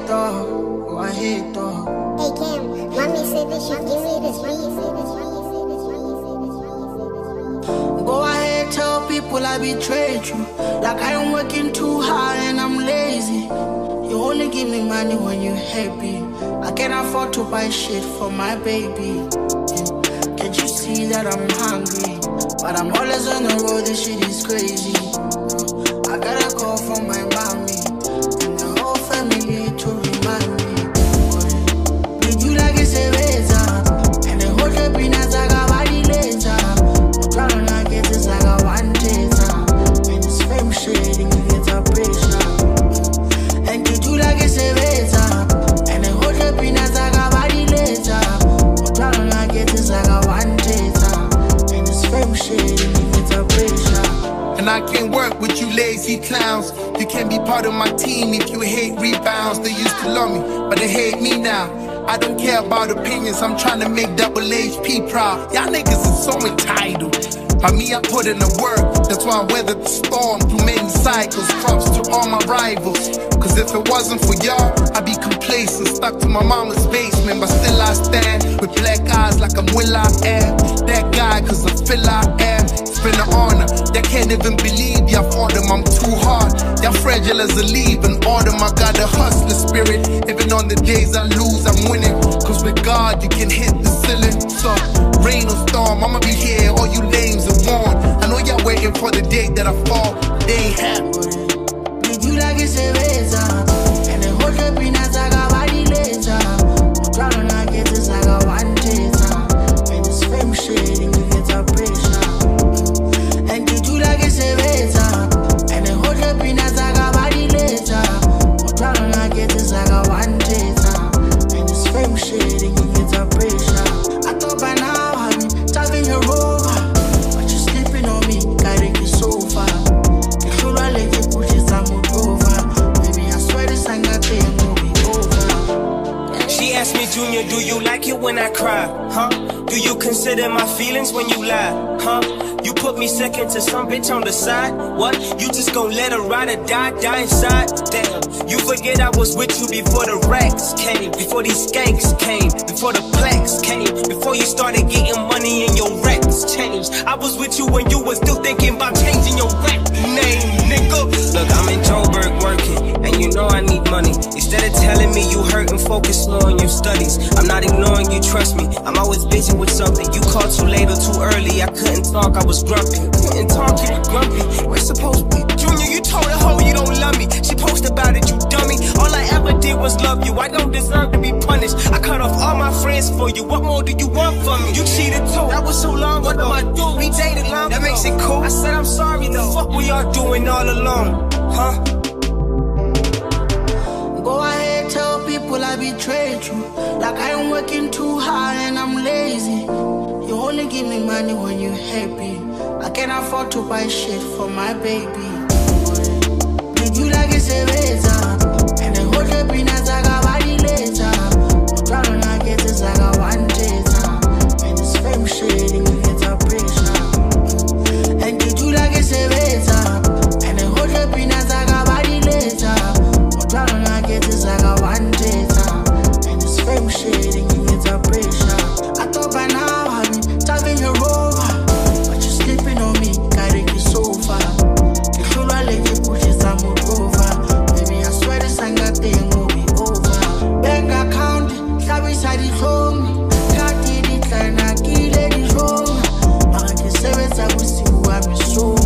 though, go ahead though. Hey Cam, mommy said that you give me this beat. Go ahead, tell people I betrayed you. Like I am working too hard and I'm lazy. You only give me money when you're happy. I can't afford to buy shit for my baby. Can't you see that I'm hungry? But I'm always on the road, this shit is crazy. I got a call from my mommy and the whole family to remind me. Did you like it, Cereza? And the whole happiness I got body later. Trying to get this like a one taser. And this fame shit, you get a pressure. And did you like it, Cereza? And the whole happiness I got body later. Trying to get this like a one taser. And this fame shit, you get a pressure. And I can't work with you lazy clowns. You can't be part of my team if you hate rebounds. They used to love me, but they hate me now. I don't care about opinions, I'm trying to make Double HP proud. Y'all niggas is so entitled. By me, I put in the work. That's why I weathered the storm through many cycles. Props to all my rivals. Cause if it wasn't for y'all, I'd be complacent, stuck to my mama's basement. But still I stand with black eyes like I'm Will I Am. That guy cause I feel I am. It's been an honor, they can't even believe y'all for them, I'm too hard. Y'all fragile as a leaf and autumn, I got a hustler spirit. Even on the days I lose, I'm winning. Cause with God, you can hit the ceiling. So, rain or storm, I'ma be here, all you lames are warned. I know y'all waiting for the day that I fall, they ain't happen. Did you like it, Cereza? And the whole happiness I got body later. Trying to get this like a one taser. And this fame shit, you get a pressure. And did you like it, Cereza? And the whole happiness I got body later. Trying to get this like a one taser. And this fame shit, you get a pressure. I thought by now I'd be tapping your over, but you sleeping on me, carrying you so far. You should have let it push it some over. Baby, I swear this ain't got thing will be over. She asked me, Junior, do you like it when I cry? Huh? Do you consider my feelings when you lie? Huh? You put me second to some bitch on the side? What? You just gon' let her ride or die inside? Damn, you forget I was with you before the racks came, before these skanks came, before the plaques came, before you started getting money and your raps changed. I was with you when you was still thinking about changing your rap name, nigga. Look, I'm in Joburg working, and you know I need money. Instead of telling me you hurt and focus more on your studies, I'm not ignoring you, trust me. I'm always busy with something. You called too late or too early, I couldn't talk, I was grumpy. Couldn't talk, you were grumpy. We're supposed to be. Junior, you told a hoe you don't love me. She posted about it, you dummy. All I ever did was love you. I don't deserve to be punished. I cut off all my friends for you. What more do you want from me? You cheated too. That was so long ago. What am I doing? We dated long ago. That makes it cool. I said I'm sorry though. Fuck we are doing all alone, huh? Go ahead, tell people I betrayed you. Like I am working too hard and I'm lazy. You only give me money when you're happy. I can't afford to buy shit for my baby. Did you like it, Cereza? And the whole happiness I got body later. Trying to get this like a one taser. And this fame shit, you get a pressure. And did you like it, Cereza? And the whole happiness I got body later. Trying to get this like a one taser. And this fame shit, you get a pressure. I thought by now I'd be tapping your over, but you sleeping on me, carrying you so far. You should have let it push it some over. Baby, I swear this ain't got thing will be over. Bank account, beside the home. Can't get it, like I kill it, it's wrong. I can say it's a wish you, I'm so